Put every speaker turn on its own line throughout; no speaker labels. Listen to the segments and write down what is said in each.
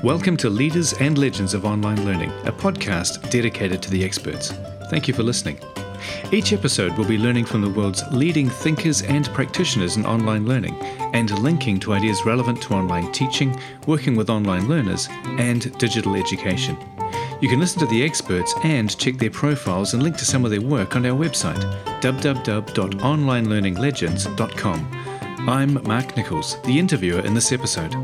Welcome to Leaders and Legends of Online Learning, a podcast dedicated to the experts. Thank you for listening. Each episode will be learning from the world's leading thinkers and practitioners in online learning and linking to ideas relevant to online teaching, working with online learners, and digital education. You can listen to the experts and check their profiles and link to some of their work on our website, www.onlinelearninglegends.com. I'm Mark Nichols, the interviewer in this episode.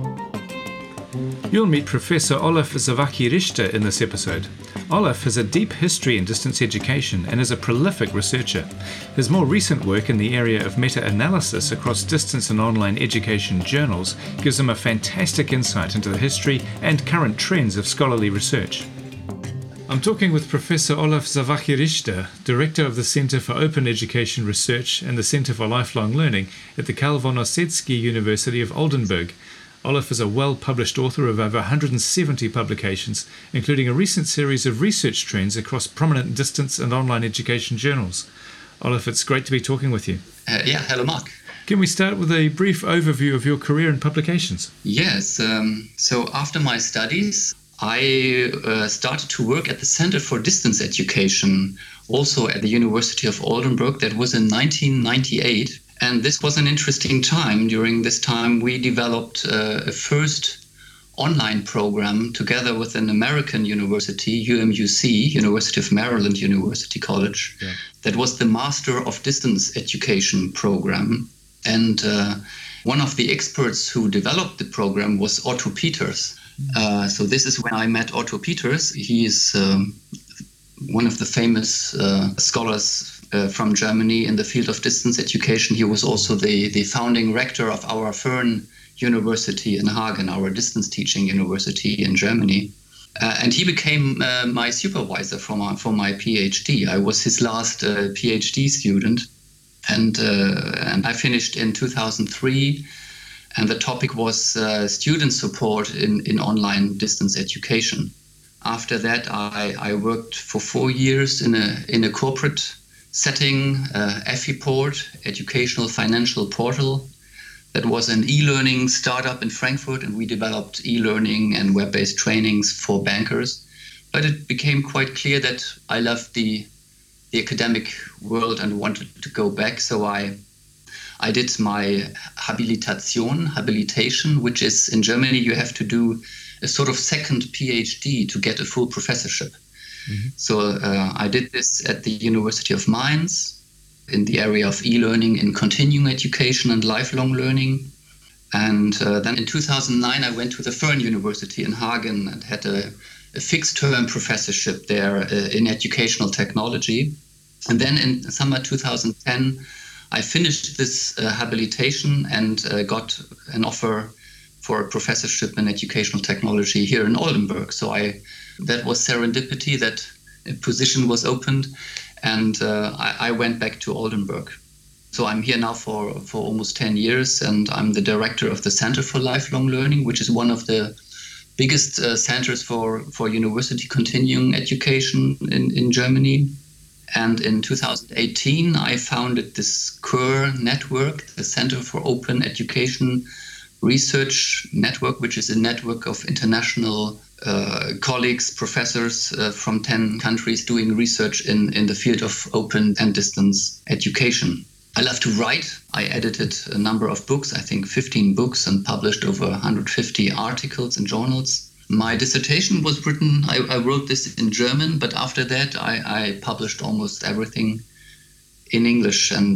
You'll meet Professor Olaf Zavaki-Richter in this episode. Olaf has a deep history in distance education and is a prolific researcher. His more recent work in the area of meta-analysis across distance and online education journals gives him a fantastic insight into the history and current trends of scholarly research. I'm talking with Professor Olaf Zavaki-Richter, Director of the Center for Open Education Research and the Center for Lifelong Learning at the Karl von Ossietzky University of Oldenburg. Olaf is a well-published author of over 170 publications, including a recent series of research trends across prominent distance and online education journals. Olaf, it's great to be talking with you.
Hello, Mark.
Can we start with a brief overview of your career and publications?
Yes. So after my studies, I started to work at the Center for Distance Education, also at the University of Oldenburg. That was in 1998. And this was an interesting time. During this time, we developed a first online program together with an American university, UMUC, University of Maryland University College. Yeah. That was the Master of Distance Education program. And one of the experts who developed the program was Otto Peters. So this is when I met Otto Peters. He is one of the famous scholars from Germany in the field of distance education. He was also the founding rector of our Fern University in Hagen, our distance teaching university in Germany. And he became my supervisor for my PhD. I was his last PhD student. And I finished in 2003. And the topic was student support in online distance education. After that, I worked for 4 years in a corporate setting, EFIPort, Educational Financial Portal. That was an e-learning startup in Frankfurt, and we developed e-learning and web-based trainings for bankers. But it became quite clear that I loved the academic world and wanted to go back. So I did my habilitation, which is in Germany, you have to do a sort of second PhD to get a full professorship. Mm-hmm. So I did this at the University of Mainz in the area of e-learning in continuing education and lifelong learning. And then in 2009, I went to the Fern University in Hagen and had a fixed-term professorship there in educational technology. And then in summer 2010, I finished this habilitation and got an offer for a professorship in educational technology here in Oldenburg. So that was serendipity, that a position was opened, and I went back to Oldenburg. So I'm here now for almost 10 years, and I'm the director of the Center for Lifelong Learning, which is one of the biggest centers for university continuing education in Germany. And in 2018, I founded this CUR network, the Center for Open Education Research Network, which is a network of international colleagues, professors from 10 countries doing research in the field of open and distance education. I love to write. I edited a number of books, I think 15 books, and published over 150 articles in journals. My dissertation was written, I wrote this in German, but after that I published almost everything in English. And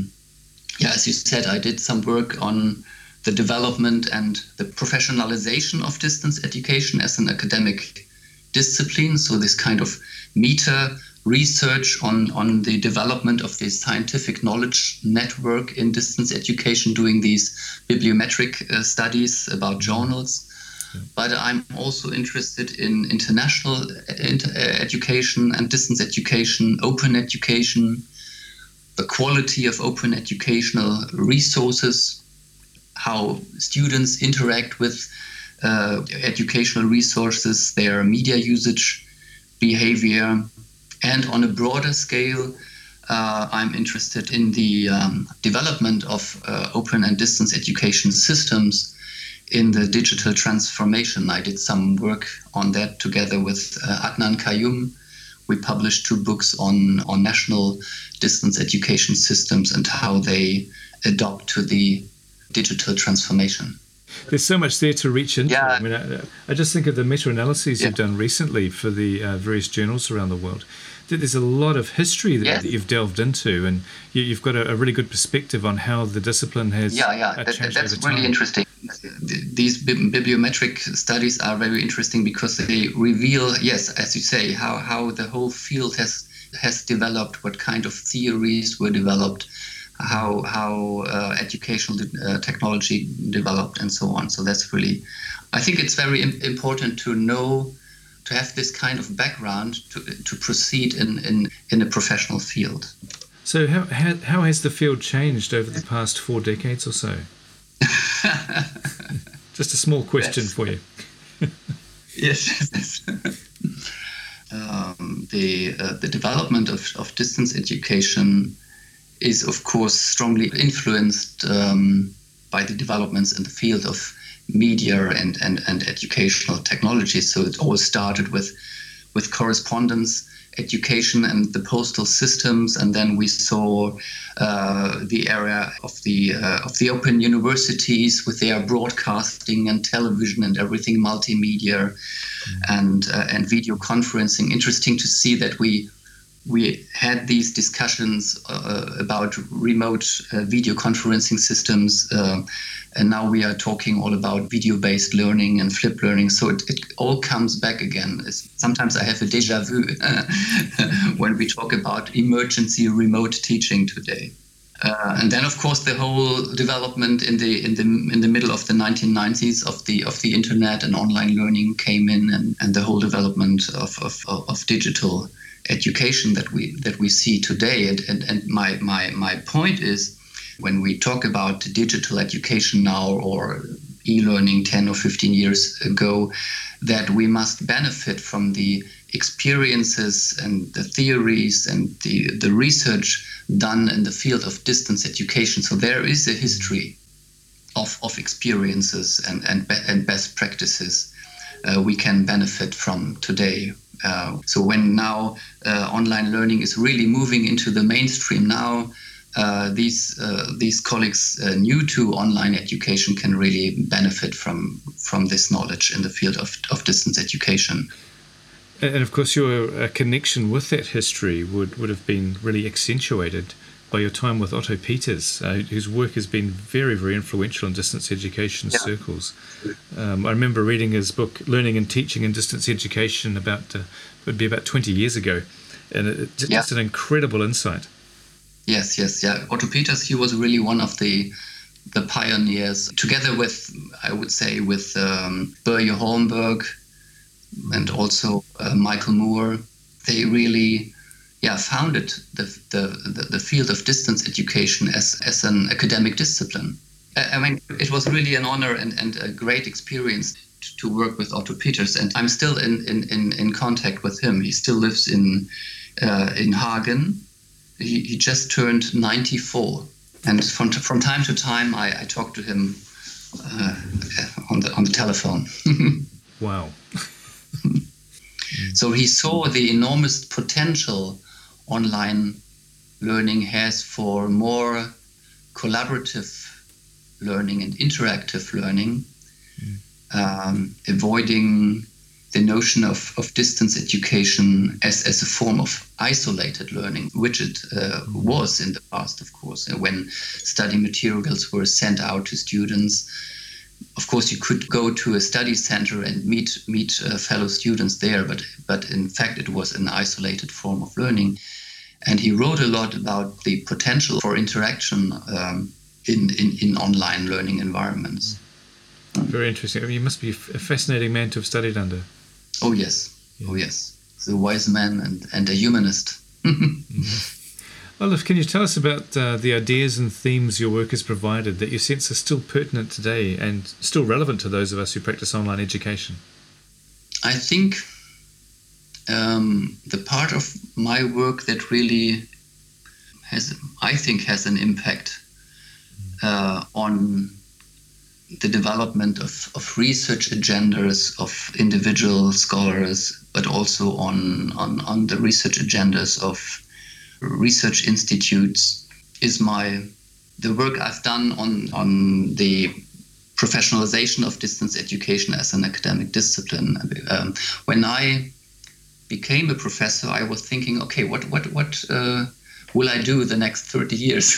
as you said, I did some work on the development and the professionalization of distance education as an academic discipline. So this kind of meta research on the development of the scientific knowledge network in distance education, doing these bibliometric studies about journals. Yeah. But I'm also interested in international education and distance education, open education, the quality of open educational resources, how students interact with educational resources, their media usage behavior. And on a broader scale, I'm interested in the development of open and distance education systems in the digital transformation. I did some work on that together with Adnan Qayyum. We published 2 books on national distance education systems and how they adopt to the digital transformation.
There's so much there to reach into.
Yeah.
I mean, I just think of the meta-analyses you've done recently for the various journals around the world. There's a lot of history there that you've delved into, and you've got a really good perspective on how the discipline has changed
that's
over time.
really interesting. These bibliometric studies are very interesting because they reveal, yes, as you say, how the whole field has developed, what kind of theories were developed, how educational technology developed, and so on. So that's really, I think it's very important to know, to have this kind of background to proceed in a professional field.
So how has the field changed over the past 4 decades or so? Just a small question for you.
Yes. The development of distance education is, of course, strongly influenced by the developments in the field of media and educational technology. So it all started with correspondence education and the postal systems, and then we saw the area of the open universities with their broadcasting and television and everything, multimedia and video conferencing. Interesting to see that we had these discussions about remote video conferencing systems, and now we are talking all about video-based learning and flipped learning. So it all comes back again. Sometimes I have a déjà vu when we talk about emergency remote teaching today. And then, of course, the whole development in the middle of the 1990s of the internet and online learning came in, and the whole development of digital education that we see today. And my point is, when we talk about digital education now or e-learning 10 or 15 years ago, that we must benefit from the experiences and the theories and the research done in the field of distance education. So there is a history of experiences and best practices we can benefit from today. So when now online learning is really moving into the mainstream now, these colleagues new to online education can really benefit from this knowledge in the field of distance education.
And of course, your connection with that history would have been really accentuated by your time with Otto Peters, whose work has been very, very influential in distance education circles. I remember reading his book, Learning and Teaching in Distance Education, it would be about 20 years ago. And it's just an incredible insight. Yes.
Otto Peters, he was really one of the pioneers, together with, I would say, with Börje Holmberg and also Michael Moore. They really founded the field of distance education as an academic discipline. I mean, it was really an honor and a great experience to work with Otto Peters, and I'm still in contact with him. He still lives in Hagen. He just turned 94, and from time to time I talk to him on the telephone.
Wow.
So he saw the enormous potential online learning has for more collaborative learning and interactive learning, avoiding the notion of distance education as a form of isolated learning, which it was in the past, of course, when study materials were sent out to students. Of course, you could go to a study center and meet fellow students there, but in fact, it was an isolated form of learning. And he wrote a lot about the potential for interaction in online learning environments.
Very interesting. I mean, you must be a fascinating man to have studied under.
Oh, yes. Yeah. Oh, yes. He's a wise man and a humanist.
Olaf, can you tell us about the ideas and themes your work has provided that you sense are still pertinent today and still relevant to those of us who practice online education?
I think the part of my work that really has an impact on the development of research agendas of individual scholars, but also on the research agendas of research institutes is the work I've done on the professionalization of distance education as an academic discipline. When I became a professor, I was thinking, okay, what will I do the next 30 years?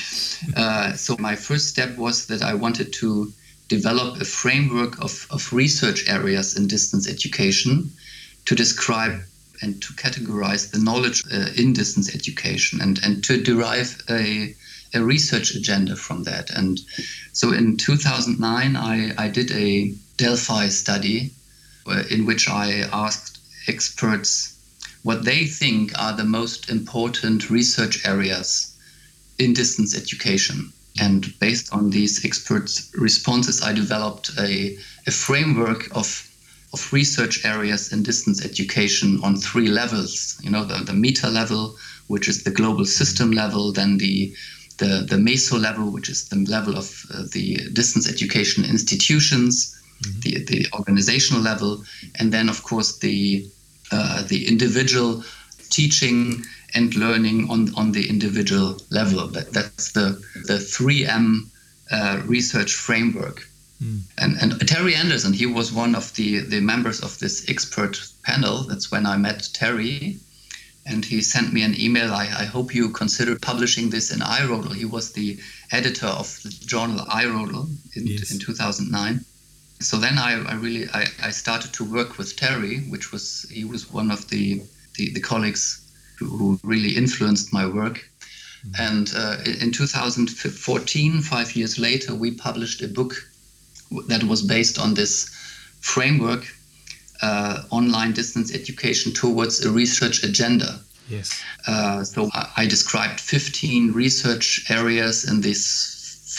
So my first step was that I wanted to develop a framework of research areas in distance education to describe and to categorize the knowledge in distance education and to derive a research agenda from that. And so in 2009, I did a Delphi study in which I asked experts what they think are the most important research areas in distance education. And based on these experts' responses, I developed a framework of research areas in distance education on 3 levels. You know, the meta level, which is the global system level, then the meso level, which is the level of the distance education institutions, the organizational level, and then of course the individual teaching and learning on the individual level. That's the 3M research framework. And Terry Anderson, he was one of the members of this expert panel. That's when I met Terry. And he sent me an email. I hope you consider publishing this in iRodel. He was the editor of the journal iRodel in 2009. So then I started to work with Terry, he was one of the colleagues who really influenced my work. And in 2014, 5 years later, we published a book that was based on this framework, online distance education towards a research agenda.
Yes.
So I described 15 research areas in this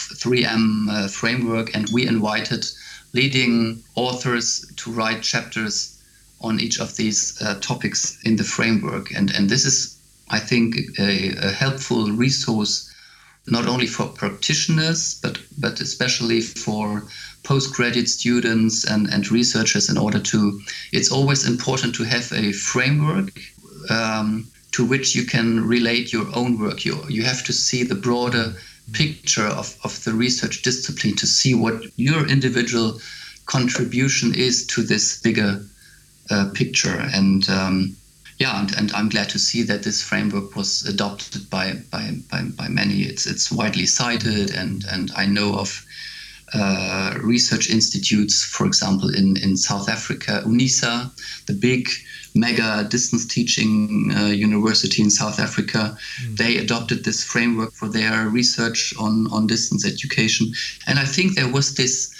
3M framework, and we invited leading authors to write chapters on each of these topics in the framework. And this is, I think, a helpful resource, not only for practitioners, but especially for postgraduate students and researchers it's always important to have a framework to which you can relate your own work. You have to see the broader picture of the research discipline to see what your individual contribution is to this bigger picture. And I'm glad to see that this framework was adopted by many. It's widely cited, and I know of research institutes, for example, in South Africa, UNISA, the big mega distance teaching university in South Africa. They adopted this framework for their research on distance education. And I think there was this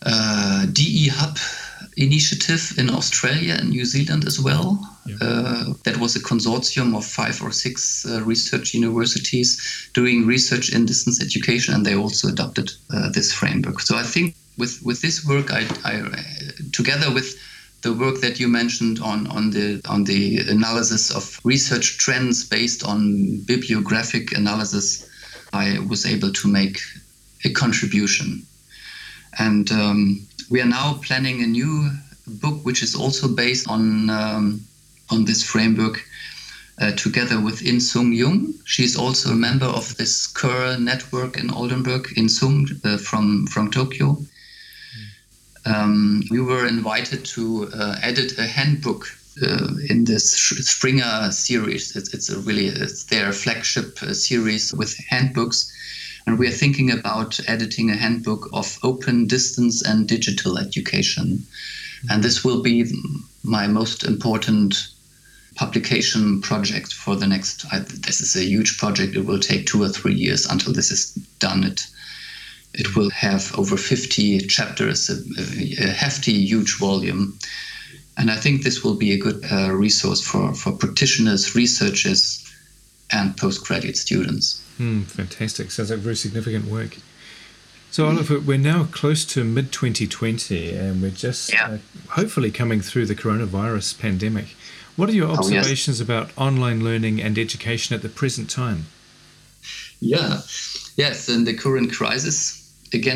DE Hub initiative in Australia and New Zealand as well. That was a consortium of 5 or 6 research universities doing research in distance education, and they also adopted this framework. So I think with this work, I together with the work that you mentioned on the analysis of research trends based on bibliographic analysis, I was able to make a contribution. And we are now planning a new book, which is also based on this framework, together with In Sung Jung. She's also a member of this Kerr network in Oldenburg, In Sung from Tokyo. We were invited to edit a handbook in this Springer series. It's their flagship series with handbooks. And we are thinking about editing a handbook of open distance and digital education. And this will be my most important publication project for the next, this is a huge project. It will take 2 or 3 years until this is done. It will have over 50 chapters, a hefty, huge volume. And I think this will be a good resource for practitioners, researchers, and postgraduate students.
Fantastic. Sounds like very significant work. So, Oliver, we're now close to mid-2020, and we're just hopefully coming through the coronavirus pandemic. What are your observations about online learning and education at the present time?
Yes, in the current crisis, against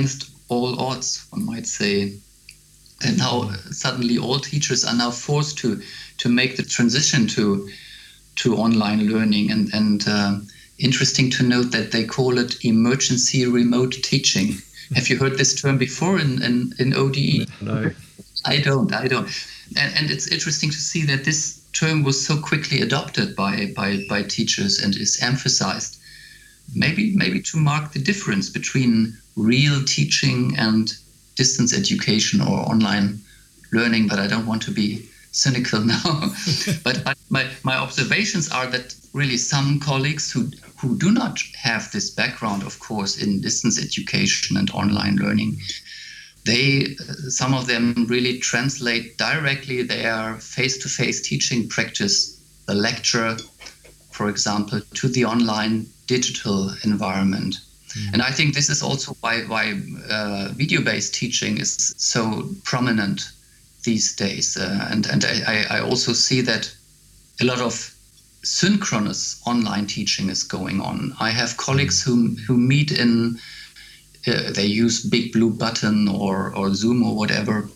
all odds, one might say. And now suddenly all teachers are now forced to make the transition to online learning. And interesting to note that they call it emergency remote teaching. Have you heard this term before in ODE?
No.
I don't. And it's interesting to see that this term was so quickly adopted by teachers and is emphasized. Maybe to mark the difference between real teaching and distance education or online learning, but I don't want to be cynical now. But my observations are that really some colleagues who do not have this background, of course, in distance education and online learning, some of them really translate directly their face-to-face teaching practice, the lecture, for example, to the online digital environment. And I think this is also why video-based teaching is so prominent these days. And I also see that a lot of synchronous online teaching is going on. I have colleagues who meet in, they use Big Blue Button or Zoom or whatever,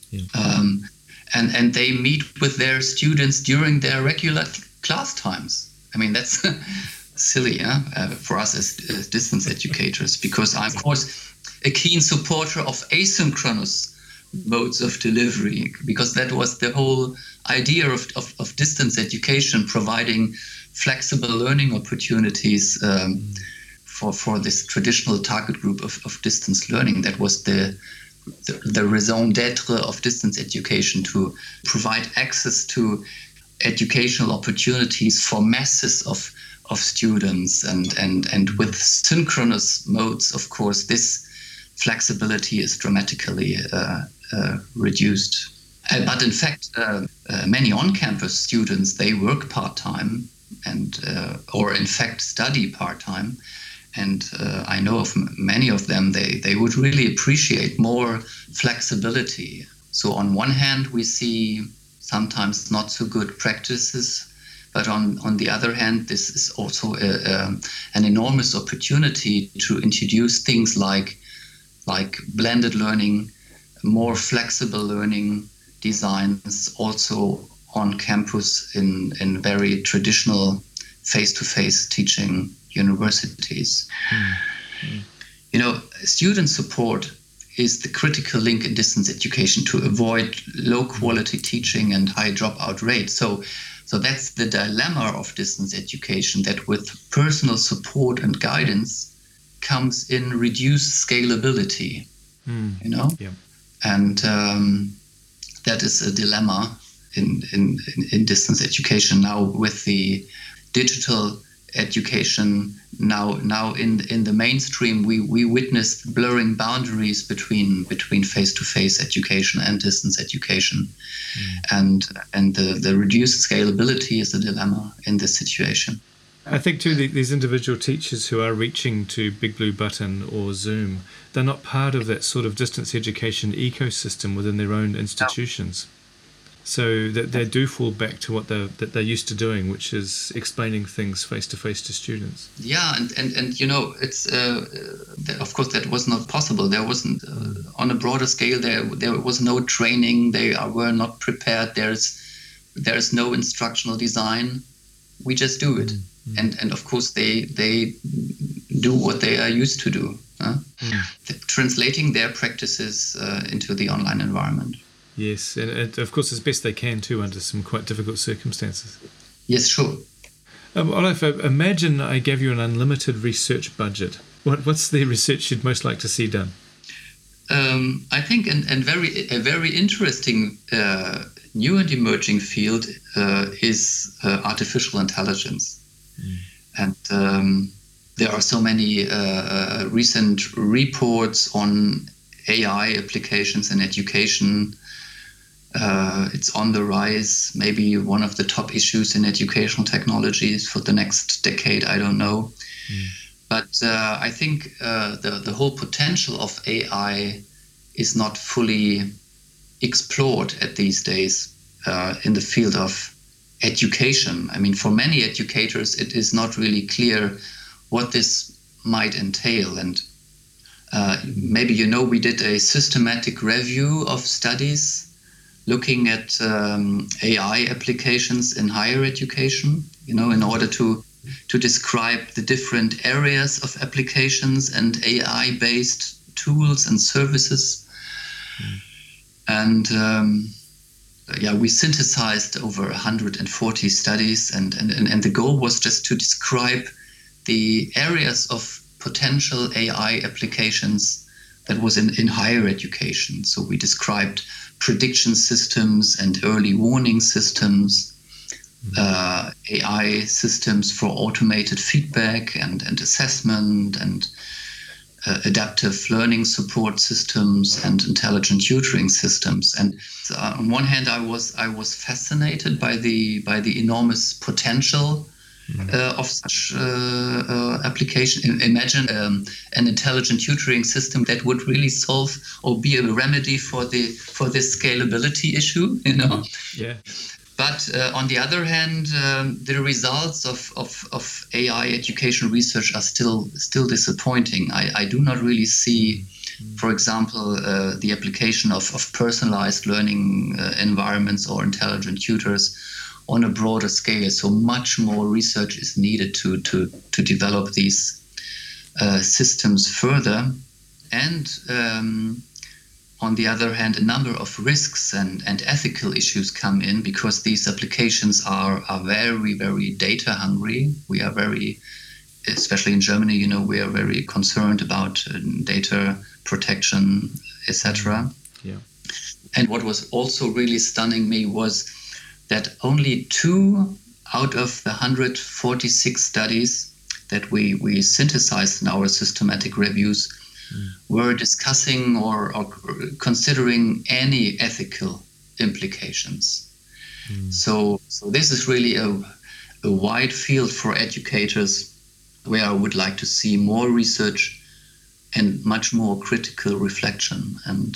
and they meet with their students during their regular class times. I mean, that's silly for us as distance educators, because I'm, of course, a keen supporter of asynchronous modes of delivery, because that was the whole idea of distance education, providing flexible learning opportunities for this traditional target group of distance learning. That was the raison d'etre of distance education, to provide access to educational opportunities for masses of students, and with synchronous modes, of course, this flexibility is dramatically reduced. But in fact, many on-campus students, they work part-time and or in fact study part-time. And I know of many of them, they would really appreciate more flexibility. So on one hand, we see sometimes not so good practices, but on the other hand, this is also an enormous opportunity to introduce things like blended learning, more flexible learning designs, also on campus in very traditional face-to-face teaching universities. You know, student support is the critical link in distance education to avoid low-quality teaching and high dropout rates. So that's the dilemma of distance education, that with personal support and guidance comes in reduced scalability, you know? Yeah. And that is a dilemma in distance education now, with the digital education now in the mainstream. We witnessed blurring boundaries between face-to-face education and distance education, and the reduced scalability is a dilemma in this situation.
I think too, these individual teachers who are reaching to Big Blue Button or Zoom, they're not part of that sort of distance education ecosystem within their own institutions. So that they do fall back to what they're used to doing, which is explaining things face to face to students.
Yeah, and you know, it's of course that was not possible. There wasn't on a broader scale. There was no training. They were not prepared. There's no instructional design. We just do it, and of course they do what they are used to do, translating their practices into the online environment.
Yes, and of course as best they can too, under some quite difficult circumstances.
Yes, sure.
Olaf, imagine I gave you an unlimited research budget. What's the research you'd most like to see done?
I think a very interesting new and emerging field is artificial intelligence. And there are so many recent reports on AI applications in education. It's on the rise, maybe one of the top issues in educational technologies for the next decade, I don't know. But I think the whole potential of AI is not fully explored at these days in the field of education. I mean, for many educators, it is not really clear what this might entail. And Maybe we did a systematic review of studies looking at AI applications in higher education, in order to describe the different areas of applications and AI-based tools and services. And we synthesized over 140 studies, and the goal was just to describe the areas of potential AI applications that was in higher education. So we described prediction systems and early warning systems, AI systems for automated feedback and assessment, and adaptive learning support systems and intelligent tutoring systems. And on one hand, I was fascinated by the enormous potential of such application. Imagine an intelligent tutoring system that would really solve or be a remedy for this scalability issue.
Yeah.
But on the other hand, the results of AI education research are still disappointing. I do not really see, for example, the application of personalized learning environments or intelligent tutors on a broader scale. So much more research is needed to develop these systems further. And on the other hand, a number of risks and ethical issues come in, because these applications are very, very data hungry. We are very, especially in Germany, we are very concerned about data protection, etc.
Yeah.
And what was also really stunning me was that only 2 out of the 146 studies that we synthesized in our systematic reviews were discussing or considering any ethical implications. So this is really a wide field for educators, where I would like to see more research and much more critical reflection. And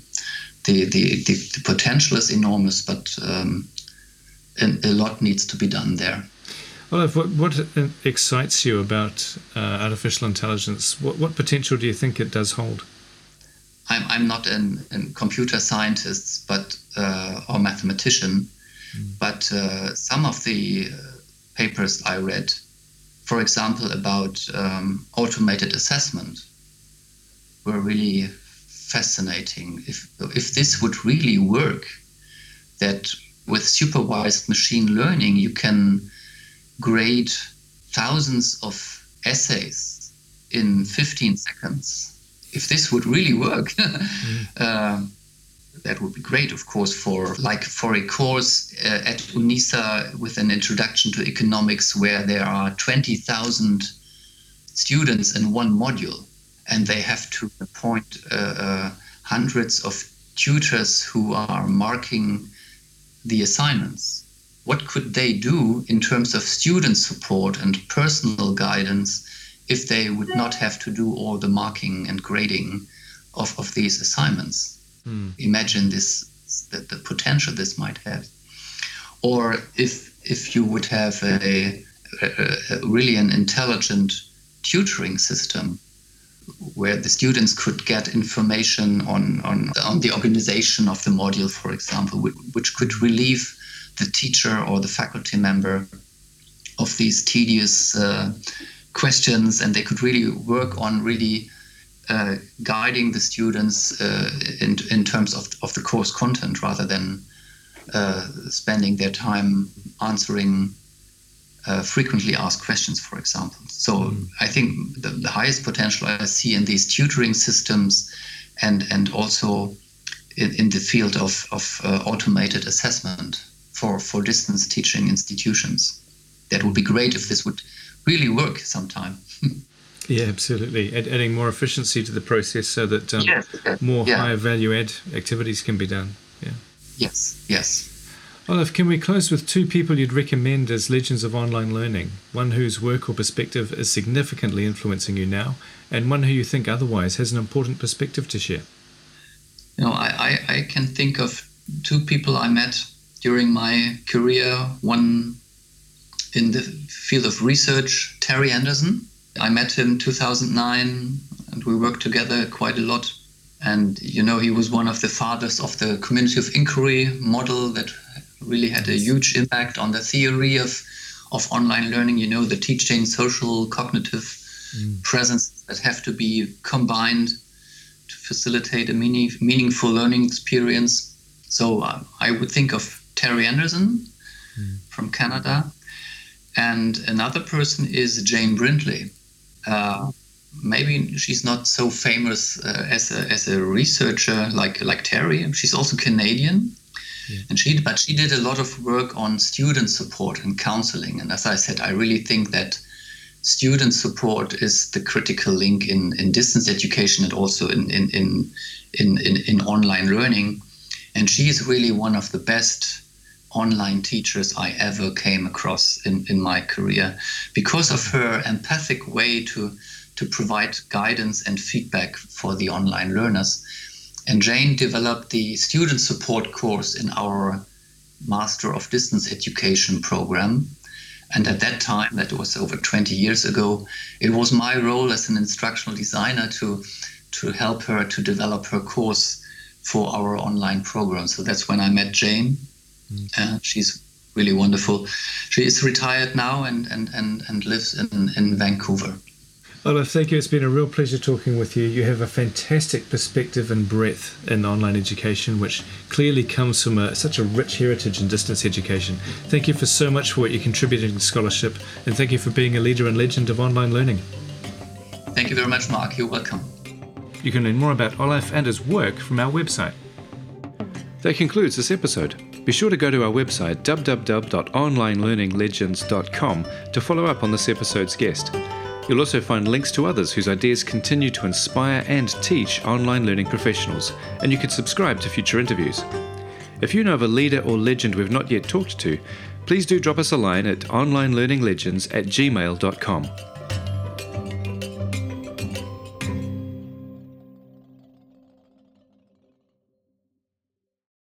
the potential is enormous, but a lot needs to be done there.
Olaf, what excites you about artificial intelligence? What potential do you think it does hold?
I'm not a computer scientist, but or mathematician, but some of the papers I read, for example, about automated assessment, were really fascinating. If this would really work, that with supervised machine learning you can grade thousands of essays in 15 seconds. If this would really work, that would be great, of course, for a course at UNISA with an introduction to economics, where there are 20,000 students in one module, and they have to appoint hundreds of tutors who are marking the assignments. What could they do in terms of student support and personal guidance if they would not have to do all the marking and grading of these assignments? Imagine the potential this might have. Or if you would have a really an intelligent tutoring system, where the students could get information on the organization of the module, for example, which could relieve the teacher or the faculty member of these tedious questions, and they could really work on really guiding the students in terms of the course content, rather than spending their time answering frequently asked questions, for example. So I think the highest potential I see in these tutoring systems, and also in the field of automated assessment for distance teaching institutions. That would be great if this would really work sometime.
Yeah, absolutely. Adding more efficiency to the process, so that more higher value add activities can be done. Yeah.
Yes.
Olaf, can we close with 2 people you'd recommend as legends of online learning? One whose work or perspective is significantly influencing you now, and one who you think otherwise has an important perspective to share.
I can think of 2 people I met during my career. One in the field of research, Terry Anderson, I met him in 2009 and we worked together quite a lot. And, he was one of the fathers of the community of inquiry model that really had a huge impact on the theory of online learning, the teaching, social, cognitive presence that have to be combined to facilitate a meaningful learning experience. So I would think of Terry Anderson from Canada. And another person is Jane Brindley. Maybe she's not so famous as a researcher like Terry. She's also Canadian. Yeah. But she did a lot of work on student support and counseling. And as I said, I really think that student support is the critical link in distance education and also in online learning. And she is really one of the best online teachers I ever came across in my career because of her empathic way to provide guidance and feedback for the online learners. And Jane developed the student support course in our Master of Distance Education program. And at that time, that was over 20 years ago, it was my role as an instructional designer to help her to develop her course for our online program. So that's when I met Jane. She's really wonderful. She is retired now and lives in Vancouver.
Olaf, thank you. It's been a real pleasure talking with you. You have a fantastic perspective and breadth in online education, which clearly comes from such a rich heritage in distance education. Thank you for so much for what you contributed to scholarship, and thank you for being a leader and legend of online learning.
Thank you very much, Mark. You're welcome.
You can learn more about Olaf and his work from our website. That concludes this episode. Be sure to go to our website www.onlinelearninglegends.com to follow up on this episode's guest. You'll also find links to others whose ideas continue to inspire and teach online learning professionals, and you can subscribe to future interviews. If you know of a leader or legend we've not yet talked to, please do drop us a line at onlinelearninglegends@gmail.com.